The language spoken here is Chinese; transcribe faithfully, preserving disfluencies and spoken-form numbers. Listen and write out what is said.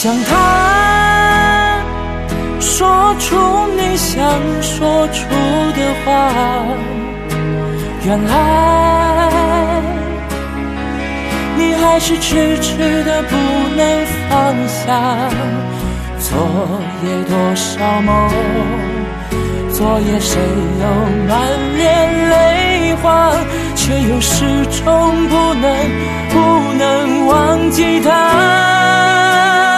想他说出你想说出的话，原来你还是痴痴的不能放下。昨夜多少梦，昨夜谁又满脸泪花，却又始终不能不能忘记他。